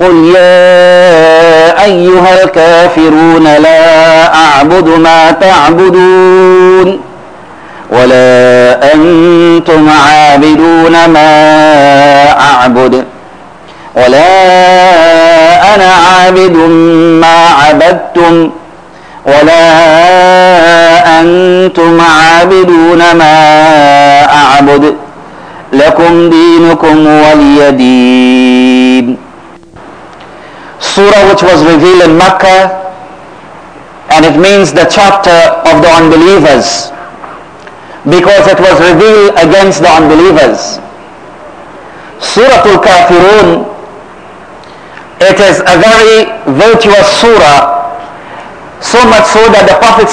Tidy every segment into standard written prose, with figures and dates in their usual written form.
قل يا أيها الكافرون لا أعبد ما تعبدون ولا أنتم عابدون ما أعبد ولا أنا عابد ما عبدتم ولا أنتم عابدون ما أعبد لكم دينكم ولي دين. Surah which was revealed in Makkah, and it means the chapter of the unbelievers because it was revealed against the unbelievers. Surah Al-Kafirun, it is a very virtuous surah, so much so that the Prophet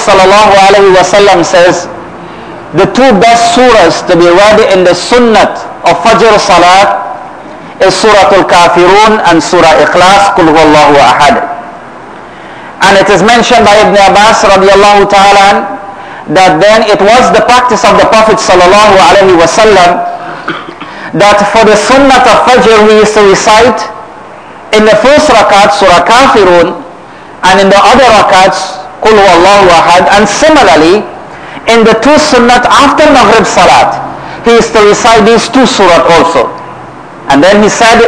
ﷺ says the two best surahs to be read in the sunnat of Fajr Salat is Surah Al-Kafirun and Surah Ikhlas, Qul Huwallahu Ahad. And it is mentioned by Ibn Abbas radiallahu ta'ala that then it was the practice of the Prophet ﷺ that for the sunnat of Fajr he used to recite in the first rakat Surah Kafirun, and in the other rakats Qul Huwallahu Ahad, and similarly in the two sunnat after Maghrib Salat he used to recite these two surat also. And then he said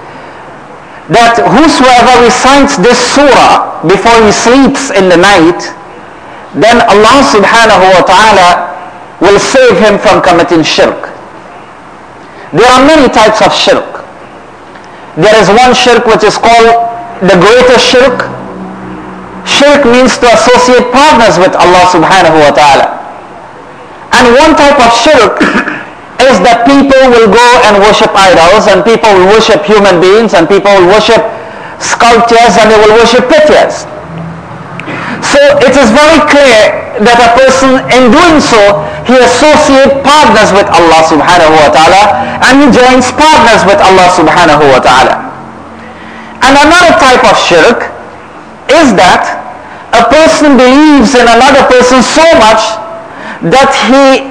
that whosoever recites this surah before he sleeps in the night, then Allah subhanahu wa ta'ala will save him from committing shirk. There are many types of shirk. There is one shirk which is called the greatest shirk. Shirk means to associate partners with Allah subhanahu wa ta'ala. And one type of shirk is that people will go and worship idols, and people will worship human beings, and people will worship sculptures, and they will worship pictures. So it is very clear that a person in doing so, he associates partners with Allah subhanahu wa ta'ala, and he joins partners with Allah subhanahu wa ta'ala. And another type of shirk is that a person believes in another person so much that he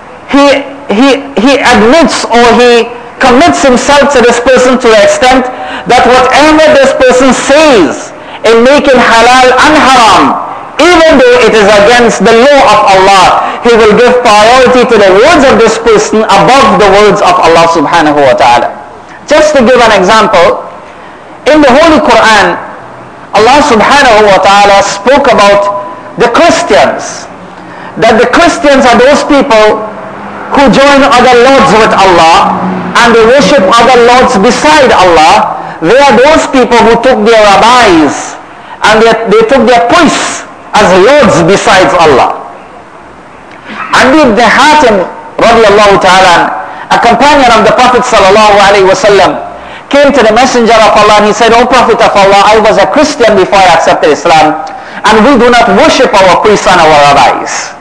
admits or he commits himself to this person to the extent that whatever this person says in making halal and haram, even though it is against the law of Allah, he will give priority to the words of this person above the words of Allah subhanahu wa ta'ala. Just to give an example, in the Holy Quran, Allah subhanahu wa ta'ala spoke about the Christians, that the Christians are those people who join other lords with Allah and they worship other lords beside Allah. They are those people who took their rabbis and they took their priests as lords besides Allah. Adi ibn Hatim radiallahu ta'ala, a companion of the Prophet sallallahu alayhi wa sallam, came to the Messenger of Allah and he said, "O Prophet of Allah, I was a Christian before I accepted Islam, and we do not worship our priests and our rabbis.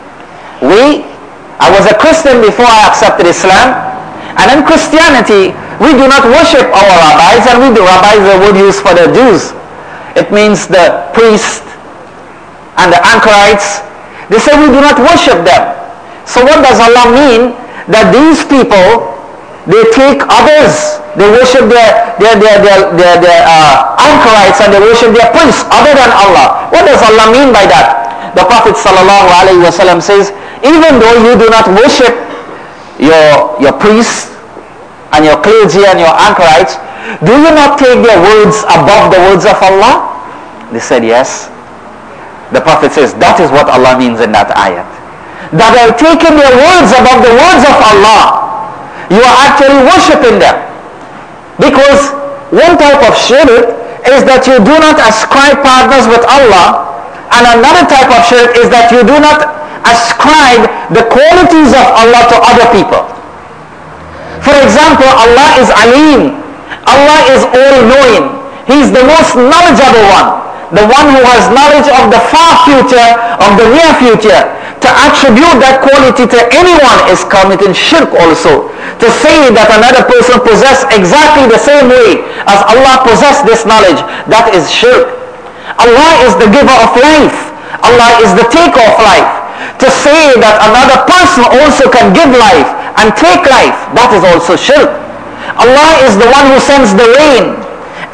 I was a Christian before I accepted Islam, and in Christianity, we do not worship our rabbis, and rabbis is a word used for the Jews. It means the priests and the anchorites. They say we do not worship them. So what does Allah mean? That these people, they take others, they worship their anchorites, and they worship their priests other than Allah. What does Allah mean by that? The Prophet sallallahu alaihi wasallam says, even though you do not worship your priests and your clergy and your anchorites, do you not take their words above the words of Allah? They said yes. The Prophet says that is what Allah means in that ayat. That they have taken their words above the words of Allah. You are actually worshipping them. Because one type of shirk is that you do not ascribe partners with Allah, and another type of shirk is that you do not ascribe the qualities of Allah to other people. For example, Allah is Alim. Allah is all-knowing. He is the most knowledgeable one. The one who has knowledge of the far future, of the near future. To attribute that quality to anyone is committing shirk also. To say that another person possesses exactly the same way as Allah possesses this knowledge, that is shirk. Allah is the giver of life. Allah is the taker of life. To say that another person also can give life and take life, that is also shirk. Allah is the one who sends the rain.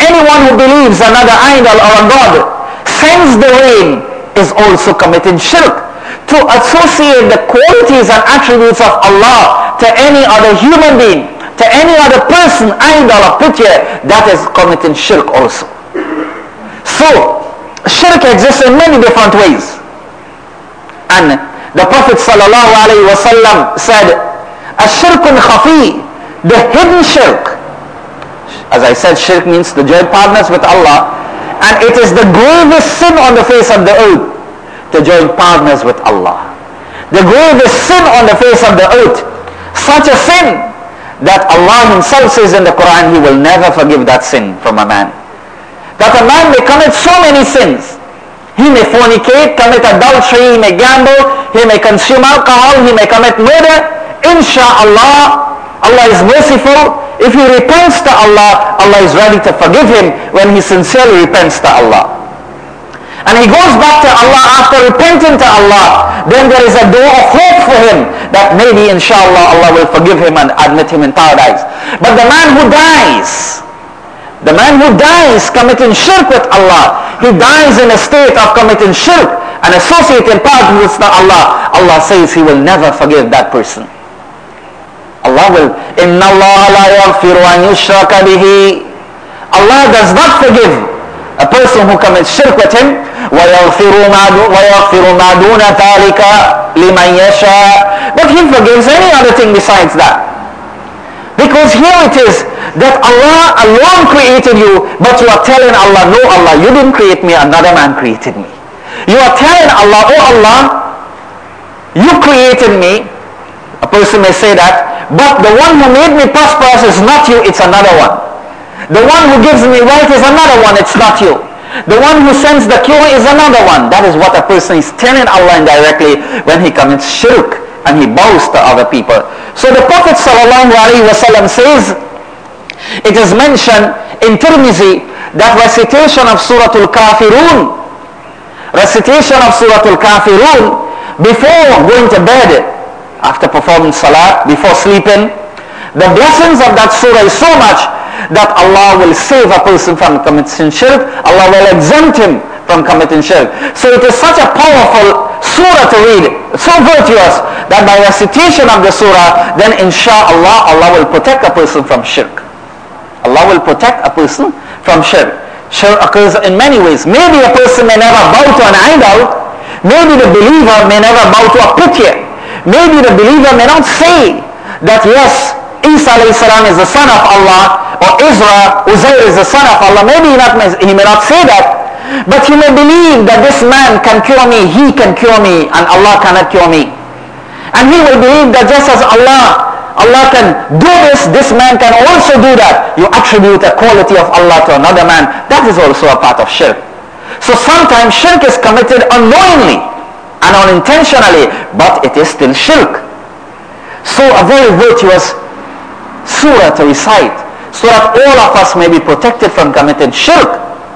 anyone who believes another idol or a god sends the rain is also committing shirk. To associate the qualities and attributes of Allah to any other human being, to any other person, idol or picture, that is committing shirk also. So, shirk exists in many different ways. And the Prophet ﷺ said, "Ash-shirkun khafi," the hidden shirk. As I said, shirk means to join partners with Allah, and it is the gravest sin on the face of the earth to join partners with Allah. The gravest sin on the face of the earth, such a sin that Allah himself says in the Quran, he will never forgive that sin from a man. That a man may commit so many sins. He may fornicate, commit adultery, he may gamble, he may consume alcohol, he may commit murder. Insha'Allah, Allah is merciful. If he repents to Allah, Allah is ready to forgive him when he sincerely repents to Allah. And he goes back to Allah after repenting to Allah, then there is a door of hope for him that maybe inshallah Allah will forgive him and admit him in paradise. But the man who dies committing shirk with Allah, he dies in a state of committing shirk and associating partners with Allah, Allah says he will never forgive that person. Allah will, إِنَّ اللَّهَ لَا يَغْفِرُ أَنْ يُشْرَكَ بِهِ. Allah does not forgive a person who commits shirk with him. وَيَغْفِرُ مَا دُونَ ذَلِكَ لِمَنْ يَشَاءُ. But he forgives any other thing besides that. Because here it is that Allah alone created you, but you are telling Allah, no Allah, you didn't create me, another man created me. You are telling Allah, oh Allah, you created me. A person may say that, but the one who made me prosperous is not you, it's another one. The one who gives me wealth is another one, it's not you. The one who sends the cure is another one. That is what a person is telling Allah indirectly when he commits shirk and he bows to other people. So the Prophet ﷺ says, it is mentioned in Tirmizi that recitation of Surah Al-Kafirun, before going to bed, after performing salat, before sleeping, the blessings of that surah is so much that Allah will save a person from committing shirk. Allah will exempt him from committing shirk. So it is such a powerful surah to read, so virtuous, that by recitation of the surah, then insha'Allah, Allah will protect a person from shirk. Allah will protect a person from shirk. Shirk occurs in many ways. Maybe a person may never bow to an idol. Maybe the believer may never bow to a picture. Maybe the believer may not say that yes, Isa alayhi salam is the son of Allah, or Uzair is the son of Allah. Maybe he may not say that, but he may believe that this man can cure me, he can cure me, and Allah cannot cure me. And he will believe that just as Allah can do this man can also do that. You attribute a quality of Allah to another man, that is also a part of shirk. So sometimes shirk is committed unknowingly and unintentionally, but it is still shirk. So a very virtuous surah to recite, so that all of us may be protected from committing shirk,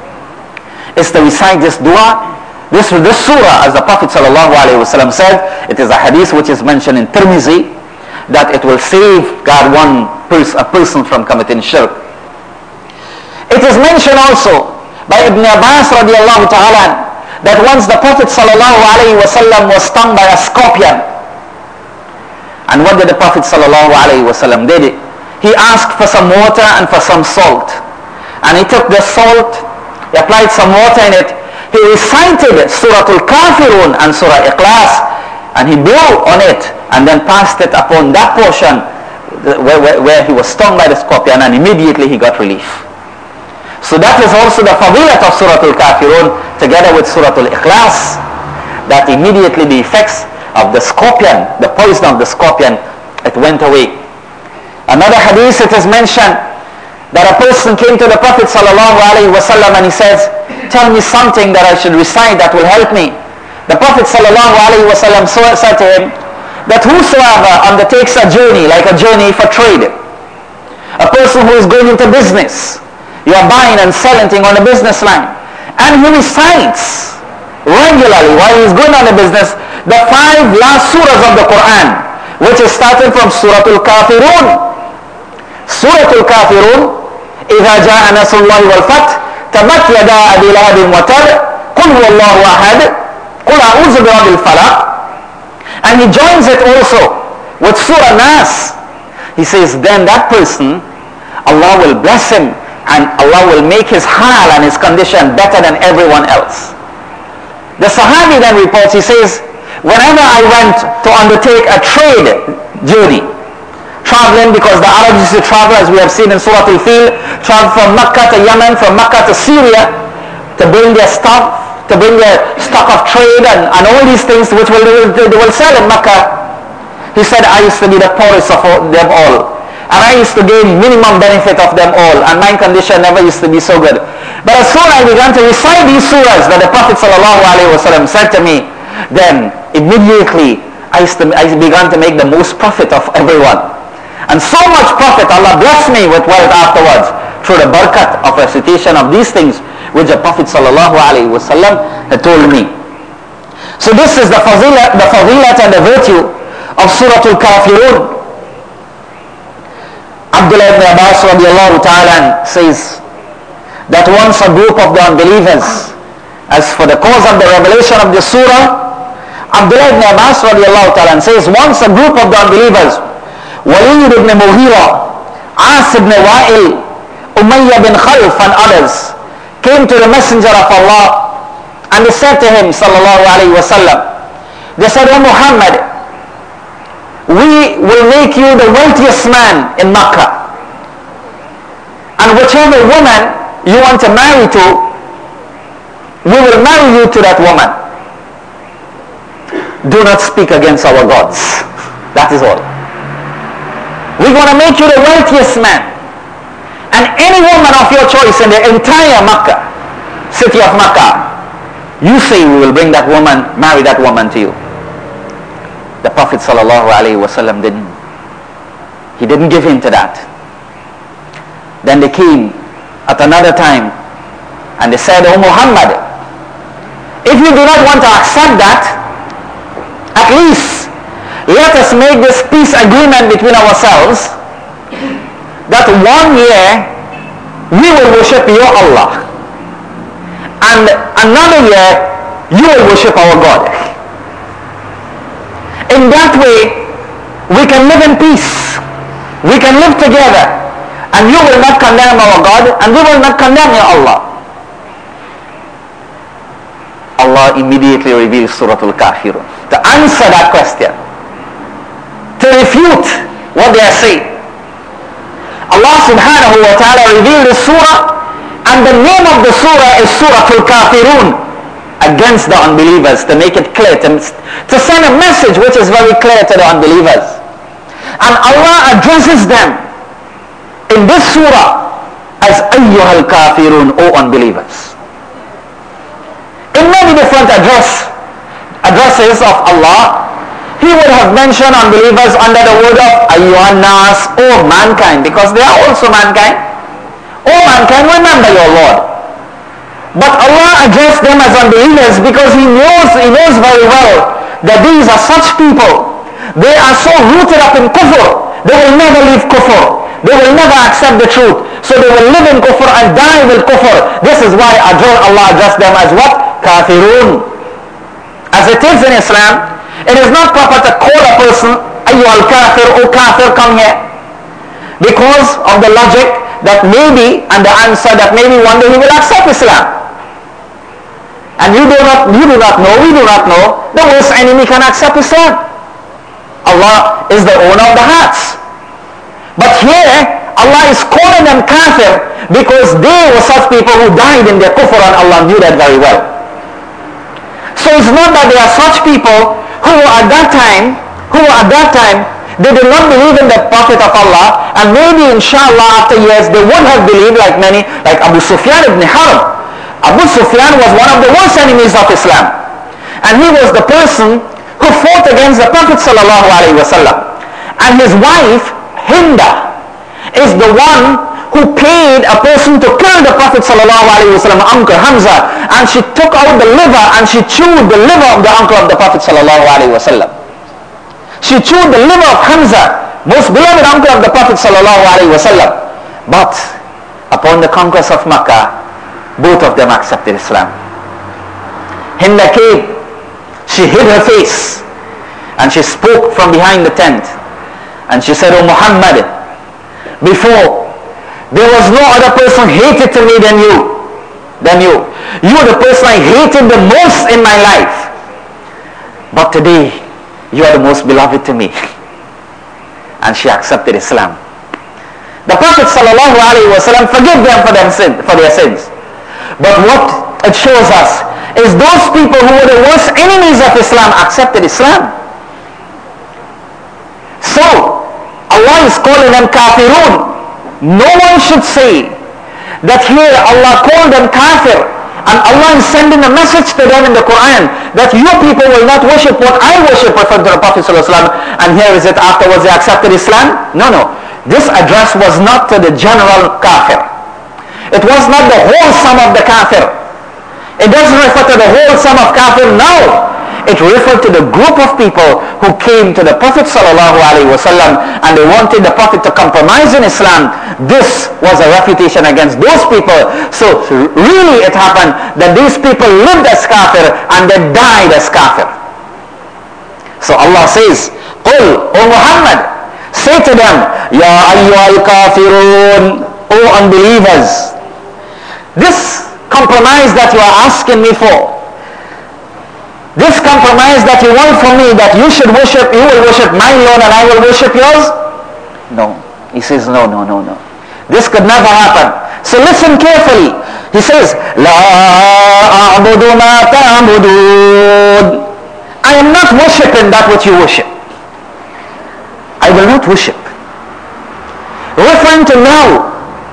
is to recite this dua, this surah, as the Prophet ﷺ said. It is a hadith which is mentioned in Tirmizi, that it will safeguard a person from committing shirk. It is mentioned also by Ibn Abbas radiallahu ta'ala that once the Prophet ﷺ was stung by a scorpion. And what did the Prophet ﷺ did? He asked for some water and for some salt. And he took the salt, he applied some water in it, he recited Surah Al-Kafirun and Surah Ikhlas, and he blew on it and then passed it upon that portion where he was stung by the scorpion, and immediately he got relief. So that is also the fadilat of Surah Al-Kafirun together with Surah Al-Ikhlas, that immediately the effects of the scorpion, the poison of the scorpion, it went away. Another hadith, it is mentioned that a person came to the Prophet ﷺ and he says, tell me something that I should recite that will help me. The Prophet ﷺ said to him that whosoever undertakes a journey, like a journey for trade, a person who is going into business, you are buying and selling things on the business line, and he recites regularly while he is going on the business the 5 last surahs of the Quran, which is starting from Surah Al-Kafirun. Surah Al-Kafirun إذا جاء نصر الله والفتح تبت يدا أبي لهب وتب قل هو الله أحد قل أعوذ برب الفلق. And he joins it also with Surah Nas. He says, then that person, Allah will bless him and Allah will make his hal and his condition better than everyone else. The Sahabi then reports, he says, whenever I went to undertake a trade journey, traveling, because the Arabs used to travel, as we have seen in Surah Al-Fil, travel from Mecca to Yemen, from Mecca to Syria, to bring their stuff, to bring their stock of trade and all these things which they will sell in Mecca. He said, I used to be the poorest of them all. And I used to gain minimum benefit of them all. And my condition never used to be so good. But as soon as I began to recite these surahs that the Prophet ﷺ said to me, then immediately I began to make the most profit of everyone. And so much profit, Allah blessed me with wealth afterwards through the barakat of recitation of these things which the Prophet ﷺ had told me. So this is the fadilat and the virtue of Surah Al-Kafirun. Abdullah ibn Abbas radiallahu ta'ala says that once a group of the unbelievers, as for the cause of the revelation of the surah, Abdullah ibn Abbas radiallahu ta'ala says once a group of the unbelievers, Walid ibn Mughira, As ibn Wa'il, Umayyah bin Khalf and others, came to the Messenger of Allah and they said to him sallallahu alayhi wa sallam, they said, O Muhammad, we will make you the wealthiest man in Makkah, and whichever woman you want to marry to, we will marry you to that woman. Do not speak against our gods. That is all. We're going to make you the wealthiest man, and any woman of your choice in the entire Makkah, city of Makkah, you say we will bring that woman, marry that woman to you. The Prophet ﷺ didn't give in to that. Then they came at another time and they said, O Muhammad, if you do not want to accept that, at least let us make this peace agreement between ourselves that 1 year we will worship your Allah and another year you will worship our God. In that way, we can live in peace. We can live together. And you will not condemn our God, and we will not condemn your Allah. Allah immediately reveals Surah Al-Kafirun to answer that question, to refute what they are saying. Allah subhanahu wa ta'ala revealed the surah, and the name of the surah is Surah Al-Kafirun, against the unbelievers, to make it clear, to send a message which is very clear to the unbelievers. And Allah addresses them in this surah as Ayyuhal Kafirun, O unbelievers. In many different addresses of Allah, He would have mentioned unbelievers under the word of Ayyuhan Nas, O mankind, because they are also mankind. O mankind, remember your Lord. But Allah addressed them as unbelievers because He knows very well that these are such people. They are so rooted up in kufr. They will never leave kufr. They will never accept the truth. So they will live in kufr and die with kufr. This is why Allah addressed them as what? Kafirun. As it is in Islam, it is not proper to call a person, Ayyuhal Kafir, O Kafir, come here. Because of the logic that maybe, and the answer that maybe one day he will accept Islam. And you do not know, we do not know, the worst enemy can accept Islam. Allah is the owner of the hearts. But here, Allah is calling them kafir because they were such people who died in their kufr, and Allah knew that very well. So it's not that there are such people who at that time, they did not believe in the Prophet of Allah, and maybe inshallah after years they would have believed, like many, like Abu Sufyan ibn Harb. Abu Sufyan was one of the worst enemies of Islam. And he was the person who fought against the Prophet sallallahu alaihi wasallam. And his wife, Hinda, is the one who paid a person to kill the Prophet sallallahu alaihi wasallam, uncle Hamza. And she took out the liver and she chewed the liver of the uncle of the Prophet sallallahu alaihi wasallam. She chewed the liver of Hamza, most beloved uncle of the Prophet sallallahu alaihi wasallam. But upon the conquest of Makkah, both of them accepted Islam. Hind came, she hid her face, and she spoke from behind the tent. And she said, "O Muhammad, before, there was no other person hated to me than you. You are the person I hated the most in my life. But today, you are the most beloved to me." And she accepted Islam. The Prophet ﷺ forgave them for their sins. But what it shows us is those people who were the worst enemies of Islam accepted Islam. So, Allah is calling them kafirun. No one should say that here Allah called them kafir, and Allah is sending a message to them in the Quran that you people will not worship what I worship, referring to the Prophet ﷺ, and here is it afterwards they accepted Islam. No. This address was not to the general kafir. It was not the whole sum of the kafir. It doesn't refer to the whole sum of kafir, no. It referred to the group of people who came to the Prophet ﷺ and they wanted the Prophet to compromise in Islam. This was a refutation against those people. So really it happened that these people lived as kafir and they died as kafir. So Allah says, "Qul, O Muhammad, say to them, Ya ayyuhal kafirun, O unbelievers, this compromise that you are asking me for, this compromise that you want from me, that you should worship, you will worship my Lord and I will worship yours? No." He says, no. This could never happen. So listen carefully. He says, "La a'budu ma ta'budun." I am not worshiping that which you worship. I will not worship. Referring to now,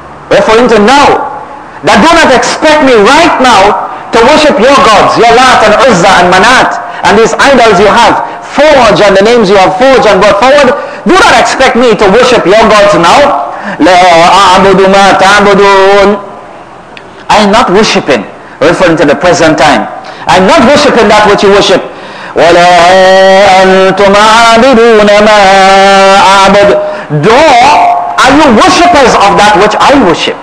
that do not expect me right now to worship your gods, your Lat and Uzza and Manat, and these idols you have forged and the names you have forged and brought forward. Do not expect me to worship your gods now. La a'budu ma ta'budun. I am not worshiping, referring to the present time. I am not worshiping that which you worship. وَلَا أَنْتُمْ عَابِدُونَ مَا أَعْبُدُ. Though are you worshippers of that which I worship.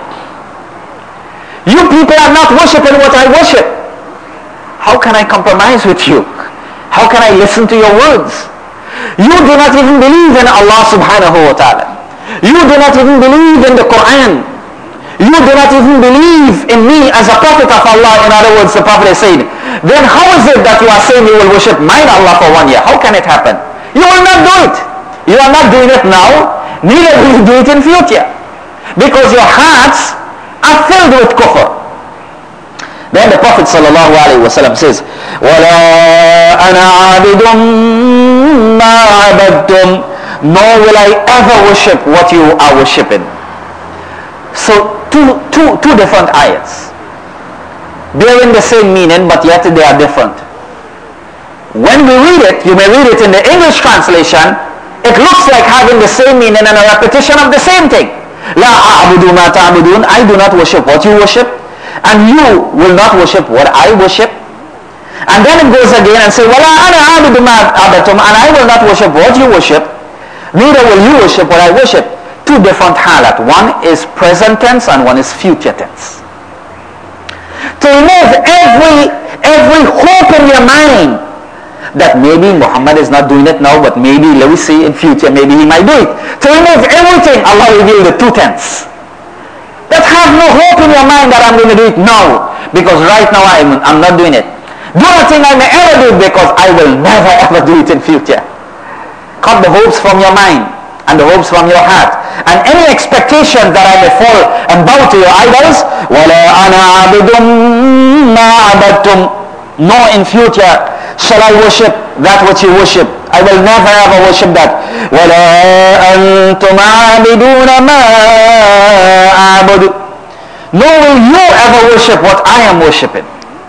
You people are not worshiping what I worship. How can I compromise with you? How can I listen to your words? You do not even believe in Allah subhanahu wa ta'ala. You do not even believe in the Quran. You do not even believe in me as a prophet of Allah. In other words, the Prophet is saying, then how is it that you are saying you will worship mine Allah for 1 year? How can it happen? You will not do it. You are not doing it now, neither will you do it in future. Because your hearts are filled with kufr. Then the Prophet ﷺ says, وَلَا أَنَا عَابِدٌ مَا عَبَدْتُمْ. Nor will I ever worship what you are worshipping. So two different ayats, bearing the same meaning, but yet they are different. When we read it, you may read it in the English translation, it looks like having the same meaning and a repetition of the same thing. La a'budu ma ta'budun. I do not worship what you worship, and you will not worship what I worship. And then it goes again and says, Wala ana a'budu ma abatum, and I will not worship what you worship, neither will you worship what I worship. Two different halat. One is present tense and one is future tense. To remove every hope in your mind that maybe Muhammad is not doing it now, but maybe, let me see, in future, maybe he might do it. To remove everything, Allah revealed the two tense. That have no hope in your mind that I'm going to do it now, because right now I'm not doing it. Do not think I may ever do it, because I will never ever do it in future. Cut the hopes from your mind and the hopes from your heart. And any expectation that I may fall and bow to your idols, وَلَا أَنَا عَبِدٌ مَا عَبَدْتُمْ. No, in future shall I worship that which you worship. I will never ever worship that. وَلَا أَنْتُمْ عَابِدُونَ مَا أَعْبُدُ. Nor will you ever worship what I am worshiping.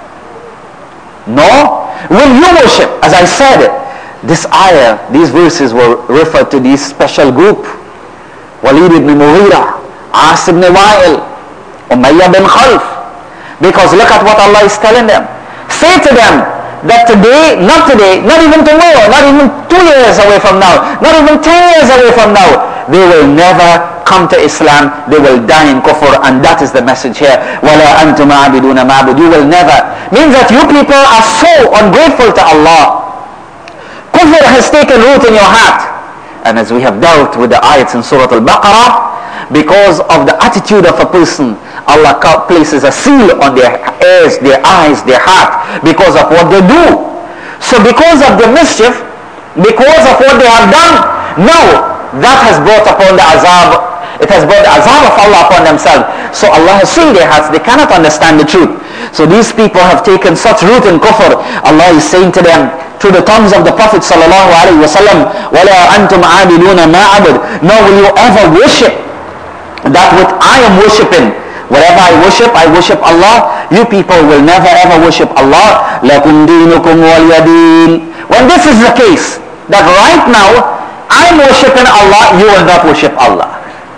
Nor will you worship. As I said, this ayah, these verses were referred to this special group. Walid ibn Mughira, As ibn Wa'il, Umayyah bin Khalf. Because look at what Allah is telling them. Say to them that today, not even tomorrow, not even 2 years away from now, not even 10 years away from now, they will never come to Islam, they will die in kufr, and that is the message here. وَلَا أَنْتُمْ عَابِدُونَ مَعْبُدُ. You will never. Means that you people are so ungrateful to Allah. Kufr has taken root in your heart. And as we have dealt with the ayats in Surah Al-Baqarah, because of the attitude of a person, Allah places a seal on their ears, their eyes, their heart, because of what they do. So because of the mischief, because of what they have done, now that has brought upon the azab. It has brought the azab of Allah upon themselves. So Allah has sealed their hearts. They cannot understand the truth. So these people have taken such root in kufr. Allah is saying to them through the tongues of the Prophet sallallahu alaihi wasallam, وَلَا أَنْتُمْ عَابِدُونَ مَا عَبُدْ. Nor will you ever worship that which I am worshipping. Whatever I worship Allah. You people will never ever worship Allah. لَكُمْ دِينُكُمْ وَلِيَ دِينِ. When this is the case, that right now I'm worshipping Allah, you will not worship Allah.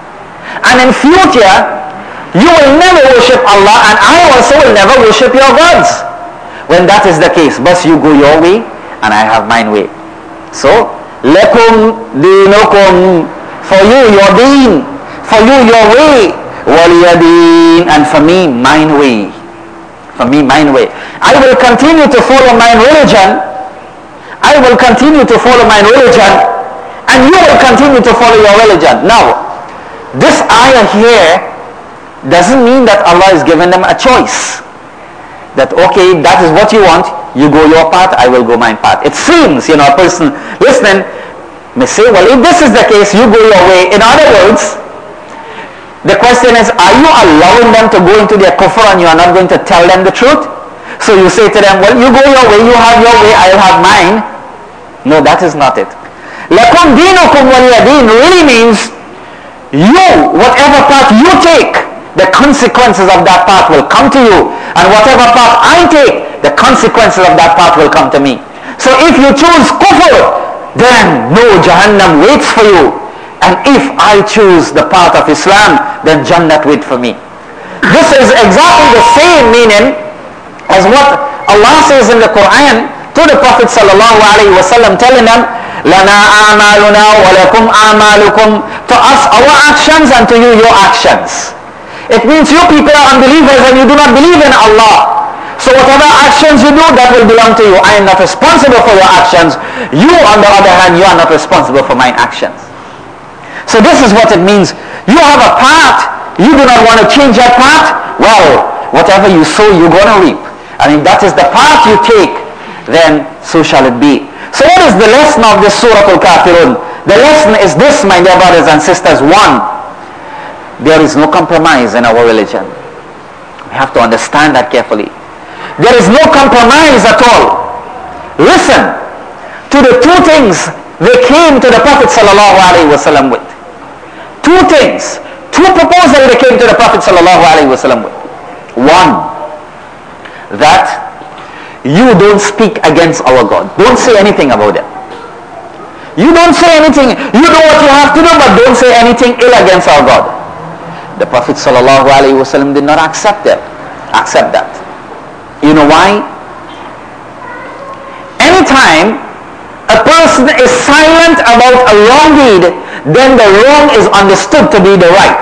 And in future, you will never worship Allah, and I also will never worship your gods. When that is the case, but you go your way, and I have mine way. So, lakum dinukum, for you your deen, for you your way, waliya deen, and for me mine way. For me mine way. I will continue to follow my religion. I will continue to follow my religion, and you will continue to follow your religion. Now, this ayah here doesn't mean that Allah is giving them a choice. That, okay, that is what you want, you go your path, I will go my path. It seems, a person listening may say, well, if this is the case, you go your way. In other words, the question is, are you allowing them to go into their kufr and you are not going to tell them the truth? So you say to them, well, you go your way, you have your way, I'll have mine. No, that is not it. Lakum dinukum waliya din really means you, whatever path you take, the consequences of that path will come to you. And whatever path I take, the consequences of that path will come to me. So if you choose kufr, then no, Jahannam waits for you. And if I choose the path of Islam, then Jannat waits for me. This is exactly the same meaning as what Allah says in the Quran to the Prophet sallallahu alaihi wasallam, telling them, لَنَا أَعْمَالُنَا وَلَكُمْ أَعْمَالُكُمْ. To us, our actions, and to you, your actions. It means you people are unbelievers and you do not believe in Allah. So whatever actions you do, that will belong to you. I am not responsible for your actions. You, on the other hand, you are not responsible for my actions. So this is what it means. You have a path. You do not want to change that path. Well, whatever you sow, you're going to reap. And if that is the path you take, then so shall it be. So what is the lesson of this Surah Al-Kafirun? The lesson is this, my dear brothers and sisters. One, there is no compromise in our religion. We have to understand that carefully. There is no compromise at all. Listen to the two things they came to the Prophet sallallahu alaihi wasallam with. Two things, two proposals they came to the Prophet sallallahu alaihi wasallam with. One, that you don't speak against our God. Don't say anything about them. You don't say anything. You know what you have to do, but don't say anything ill against our God. The Prophet sallallahu alaihi wasallam did not accept that. You know why? Anytime a person is silent about a wrong deed, then the wrong is understood to be the right.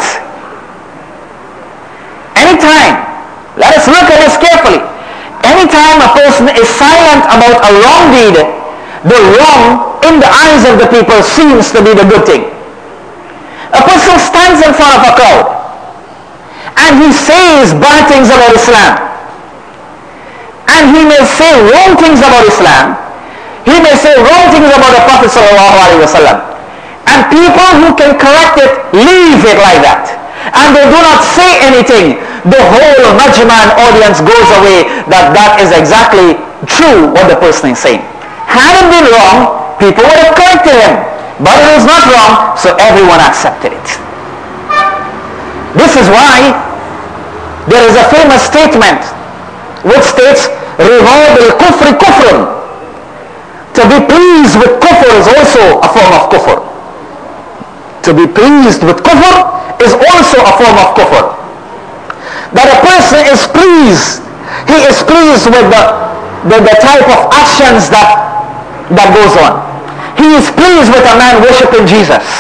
Anytime, let us look at this carefully. Anytime a person is silent about a wrong deed, the wrong in the eyes of the people seems to be the good thing. A person stands in front of a crowd and he says bad things about Islam. And he may say wrong things about Islam. He may say wrong things about the Prophet sallallahu alaihi wasallam. And people who can correct it, leave it like that. And they do not say anything. The whole majma and audience goes away that is exactly true what the person is saying. Had it been wrong, people would have corrected him. But it was not wrong, so everyone accepted it. This is why there is a famous statement which states, رِضَا بِالْكُفْرِ كُفْرٌ. To be pleased with kufr is also a form of kufr. To be pleased with kufr is also a form of kufr. That a person is pleased. He is pleased with the type of actions that goes on. He is pleased with a man worshiping Jesus.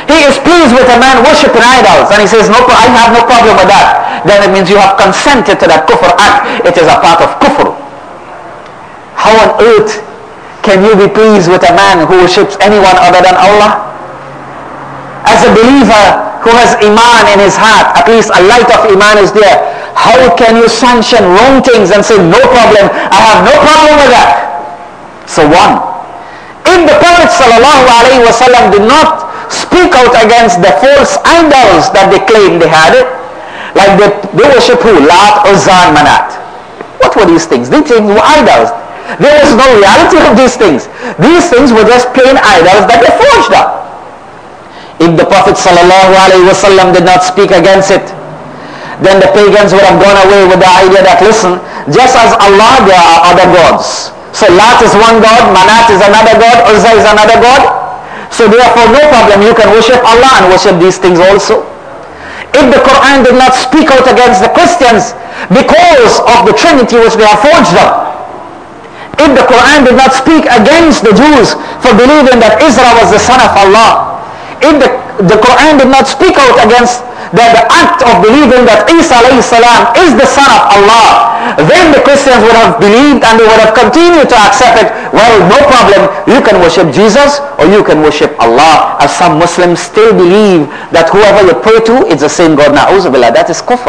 he is pleased with a man worshipping idols, and he says, no, I have no problem with that, then it means you have consented to that kufr act. It is a part of kufr. How on earth can you be pleased with a man who worships anyone other than Allah? As a believer who has iman in his heart, at least a light of iman is there, how can you sanction wrong things and say, no problem, I have no problem with that? So one, if the Prophet ﷺ did not speak out against the false idols that they claimed they had, like they worship who? Lat, Uzza, and Manat. What were these things? These things were idols. There was no reality of these things. These things were just plain idols that they forged up. If the Prophet ﷺ did not speak against it, then the pagans would have gone away with the idea that, listen, just as Allah, there are other gods. So Lat is one god, Manat is another god, Uzza is another god. So therefore, no problem, you can worship Allah and worship these things also. If the Quran did not speak out against the Christians because of the Trinity which they have forged up, if the Quran did not speak against the Jews for believing that Israel was the son of Allah, if the Quran did not speak out against the act of believing that Isa alayhi salam is the son of Allah, then the Christians would have believed and they would have continued to accept it. Well, no problem, you can worship Jesus or you can worship Allah. As some Muslims still believe that whoever you pray to is the same God. Na'udhu billah, that is kufr.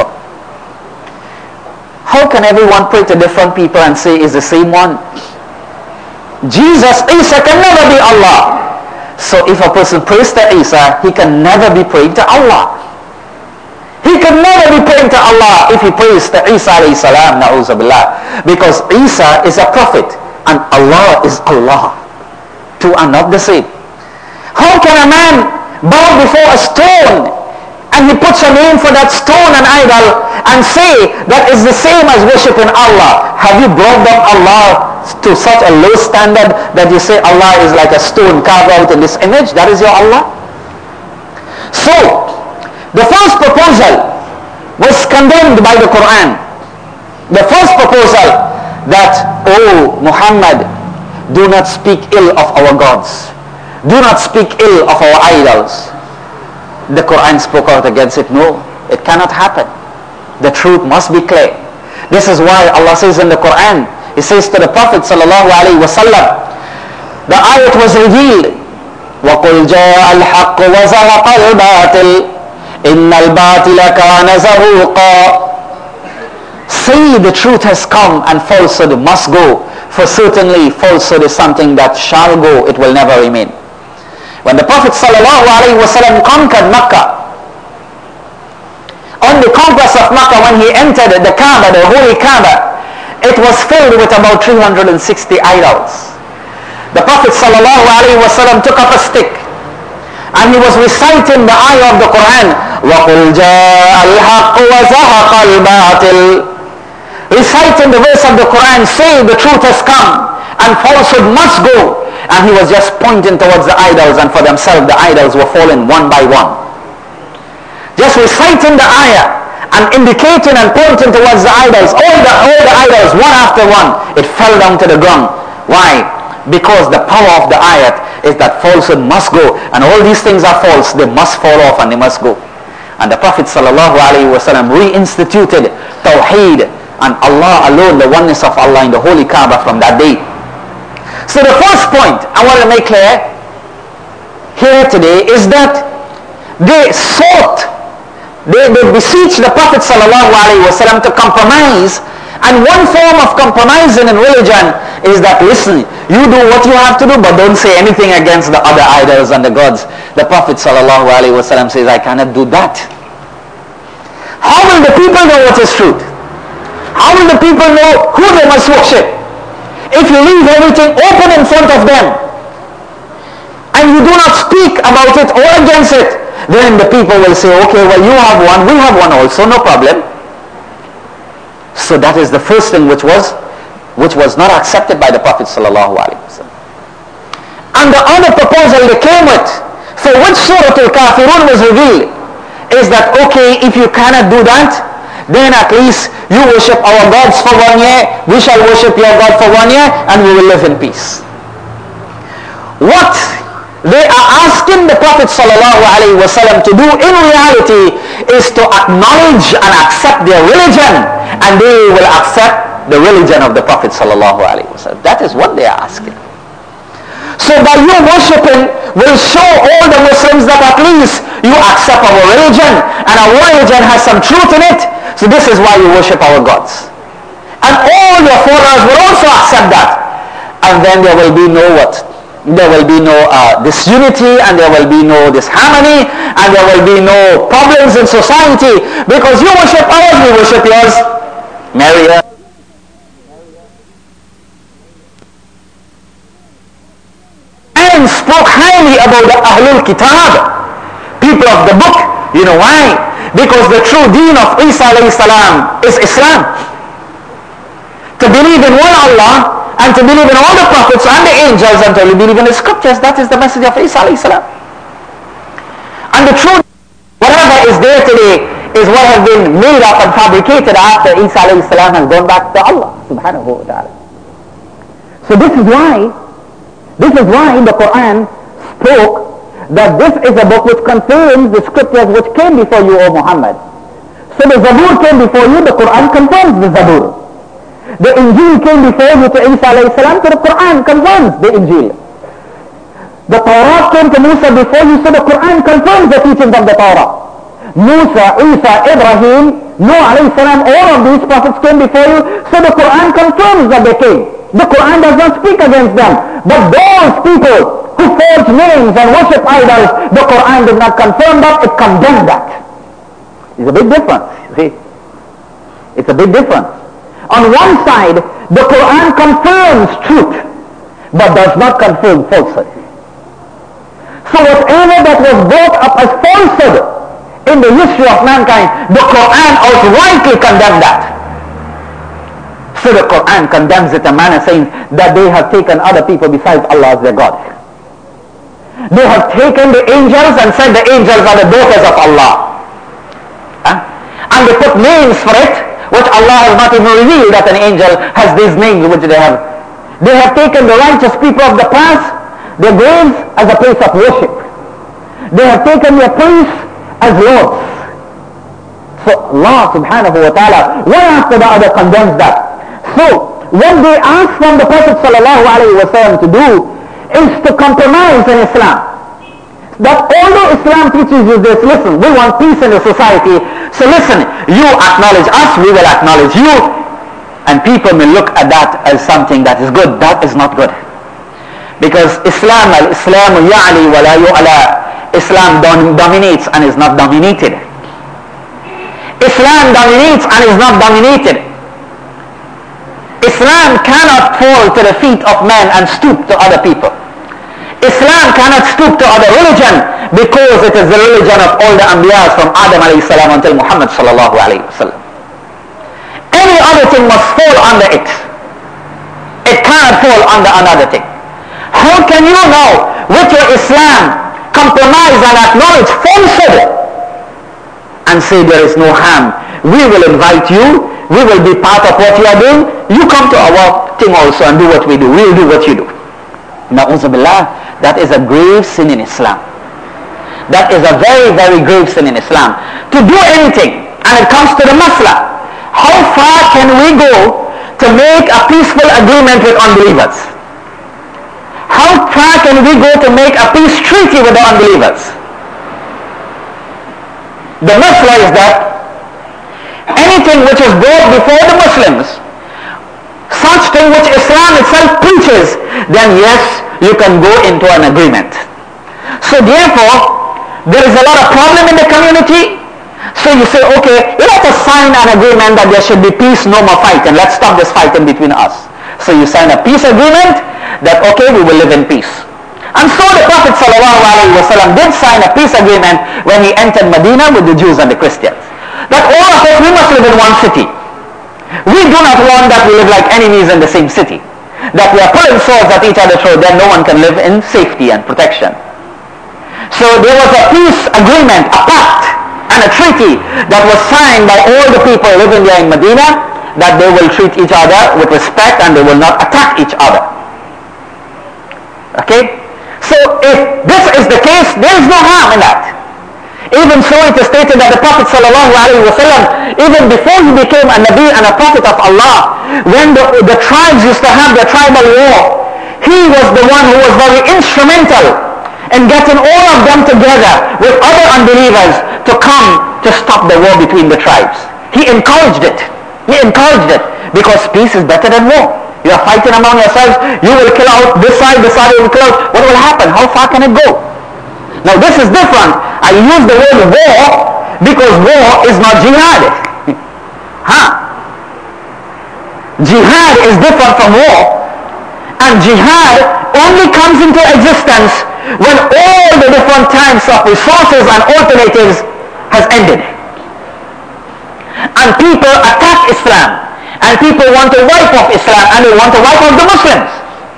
How can everyone pray to different people and say is the same one? Jesus, Isa can never be Allah. So if a person prays to Isa, he can never be praying to Allah. He can never be praying to Allah if he prays to Isa alayhi salam, na'udhu billah. Because Isa is a prophet and Allah is Allah. Two are not the same. How can a man bow before a stone and he puts a name for that stone, an idol, and say that is the same as worshipping Allah? Have you brought up Allah to such a low standard that you say Allah is like a stone carved out in this image? That is your Allah? So, the first proposal was condemned by the Quran. The first proposal that, oh Muhammad, do not speak ill of our gods. Do not speak ill of our idols. The Quran spoke out against it. No, it cannot happen. The truth must be clear. This is why Allah says in the Quran, He says to the Prophet sallallahu alaihi wasallam, the ayat was revealed, وَقُلْ جَاءَ الْحَقُّ وَزَهَقَ الْبَاطِلِ إِنَّ الْبَاطِلَ كَانَ زَهُوقًا. Say the truth has come and falsehood must go, for certainly falsehood is something that shall go, it will never remain. When the Prophet sallallahu alaihi wasallam conquered Makkah, on the conquest of Makkah, when he entered the Kaaba, the holy Kaaba, it was filled with about 360 idols. The Prophet sallallahu alaihi wasallam took up a stick and he was reciting the ayah of the Quran, وَقُلْ جَاءَ الْحَقُّ وَزَهَقَ الْبَاطِلِ, reciting the verse of the Quran, say the truth has come and falsehood must go. And he was just pointing towards the idols, and for themselves the idols were falling one by one. Just reciting the ayah and indicating and pointing towards the idols, all the idols, one after one, it fell down to the ground. Why? Because the power of the ayat is that falsehood must go, and all these things are false, they must fall off and they must go. And the Prophet sallallahu alaihi wasallam reinstituted Tawheed and Allah alone, the oneness of Allah in the holy Kaaba from that day. So the first point I want to make clear here today is that they beseeched the Prophet sallallahu alaihi wasallam to compromise, and one form of compromising in religion is that, listen, you do what you have to do, but don't say anything against the other idols and the gods. The Prophet sallallahu alaihi wasallam says, I cannot do that. How will the people know what is truth? How will the people know who they must worship? If you leave everything open in front of them and you do not speak about it or against it, then the people will say, okay, well, you have one, we have one also, no problem. So that is the first thing which was not accepted by the Prophet sallallahu alaihi wasallam. And the other proposal they came with, for which Surah Al-Kafirun was revealed, is that, okay, if you cannot do that, then at least you worship our gods for 1 year, we shall worship your God for 1 year, and we will live in peace. What they are asking the Prophet ﷺ to do in reality is to acknowledge and accept their religion, and they will accept the religion of the Prophet ﷺ. That is what they are asking. So by you worshiping will show all the Muslims that at least you accept our religion, and our religion has some truth in it. So this is why you worship our gods. And all your followers will also accept that. And then there will be no what? There will be no disunity, and there will be no disharmony, and there will be no problems in society, because you worship ours, we worship yours. Maria and spoke highly about the Ahlul Kitab, people of the book. You know why? Because the true deen of Isa alayhi salam is Islam. To believe in one Allah, and to believe in all the prophets and the angels, and to believe in the scriptures. That is the message of Isa alayhi salam. And the truth, whatever is there today, is what has been made up and fabricated after Isa alayhi salam has gone back to Allah subhanahu wa ta'ala. So this is why the Quran spoke that this is a book which confirms the scriptures which came before you, O Muhammad. So the Zabur came before you, the Quran confirms the Zabur. The Injil came before you to Isa alayhi salam, so the Quran confirms the Injil. The Torah came to Musa before you, so the Quran confirms the teachings of the Torah. Musa, Isa, Ibrahim, Noah alayhi salam, all of these prophets came before you, so the Quran confirms that they came. The Quran does not speak against them. But those people who forge names and worship idols, the Quran did not confirm that, it condemned that. It's a big difference, you see. It's a big difference. On one side, the Quran confirms truth, but does not confirm falsehood. So whatever that was brought up as falsehood in the history of mankind, the Quran outrightly condemned that. So the Quran condemns it in a manner saying that they have taken other people besides Allah as their God. They have taken the angels and said the angels are the daughters of Allah. And they put names for it, which Allah has not even revealed that an angel has these names which they have. They have taken the righteous people of the past, their graves, as a place of worship. They have taken their priests as lords. So Allah subhanahu wa ta'ala, one after the other, condemns that. So what they ask from the Prophet sallallahu alaihi wasallam to do is to compromise in Islam. That although Islam teaches you this, listen, we want peace in the society, so listen, you acknowledge us, we will acknowledge you, and people may look at that as something that is good. That is not good. Because Islam, al-Islamu ya'li wa la yu'ala, Islam dominates and is not dominated. Islam dominates and is not dominated. Islam cannot fall to the feet of men and stoop to other people. Islam cannot stoop to other religion, because it is the religion of all the Anbiyas from Adam alayhi salam until Muhammad sallallahu alayhi wasallam. Any other thing must fall under it. It cannot fall under another thing. How can you now, with your Islam, compromise and acknowledge falsehood and say there is no harm? We will invite you, we will be part of what you are doing, you come to our thing also and do what we do, we will do what you do. Na'uzubillah, that is a grave sin in Islam. That is a very, very grave sin in Islam. To do anything, and it comes to the masla, how far can we go to make a peaceful agreement with unbelievers? How far can we go to make a peace treaty with the unbelievers? The masla is that anything which is brought before the Muslims, such thing which Islam itself preaches, then yes, you can go into an agreement. So therefore, there is a lot of problem in the community. So you say, okay, let us sign an agreement that there should be peace, no more fighting. Let's stop this fighting between us. So you sign a peace agreement that, okay, we will live in peace. And so the Prophet ﷺ did sign a peace agreement when he entered Medina with the Jews and the Christians. That all of us, we must live in one city. We do not want that we live like enemies in the same city. That we are pulling swords at each other's throat, then no one can live in safety and protection. So there was a peace agreement, a pact, and a treaty that was signed by all the people living there in Medina, that they will treat each other with respect and they will not attack each other. Okay? So if this is the case, there is no harm in that. Even so, it is stated that the Prophet ﷺ, even before he became a Nabi and a Prophet of Allah, when the tribes used to have their tribal war, he was the one who was very instrumental in getting all of them together with other unbelievers to come to stop the war between the tribes. He encouraged it. He encouraged it because peace is better than war. You are fighting among yourselves. You will kill out this side will kill out. What will happen? How far can it go? Now this is different. I use the word war because war is not jihad. Jihad is different from war. And jihad only comes into existence when all the different types of resources and alternatives has ended. And people attack Islam. And people want to wipe off Islam and they want to wipe off the Muslims.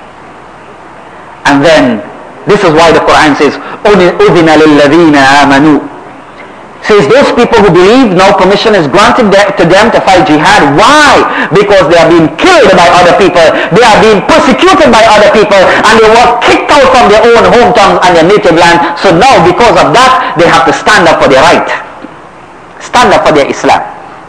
And then this is why the Quran says, أُذِنَ لِلَّذِينَ آمَنُوا. Says those people who believe, now permission is granted to them to fight jihad. Why? Because they are being killed by other people. They are being persecuted by other people. And they were kicked out from their own hometowns and their native land. So now because of that, they have to stand up for their right. Stand up for their Islam.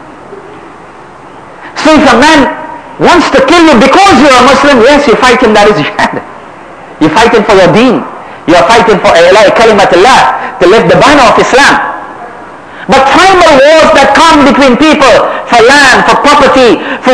So if a man wants to kill you because you're a Muslim, yes, you fight him, that is jihad. You're fighting for your deen. You're fighting for kalimatullah, to lift the banner of Islam. But tribal wars that come between people for land, for property, for